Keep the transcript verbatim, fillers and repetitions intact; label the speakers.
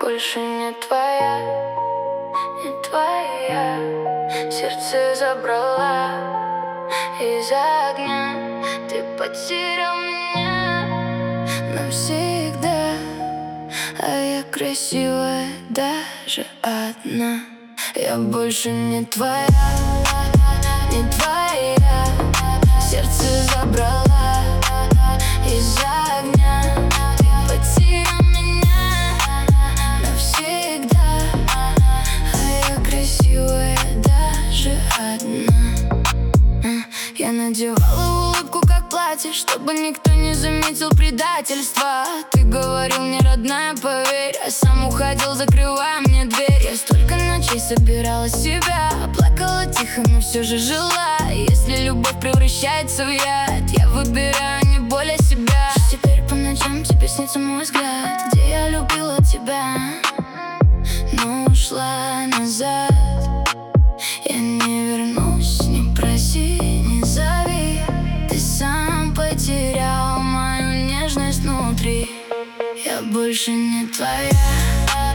Speaker 1: больше не твоя, не твоя. Сердце забрала из огня. Ты потерял меня навсегда, а я красивая даже одна. Я больше не твоя, не твоя. Сердце забрала из огня. Ты потерял меня навсегда, а я красивая даже одна. Я надевала улыбку как платье, чтобы никто не заметил предательства. Ты говорил мне, родная, поверь, а сам уходил, закрывая мне дверь. Я столько ночей собирала себя, плакала тихо, но все же жила. Если любовь превращается в яд, я выбираю не более себя. Теперь по ночам тебе снится мой взгляд, где я любила тебя, но ушла назад. Я не вернусь, не проси, не зови. Ты сам потерял мою нежность внутри. Я больше не твоя.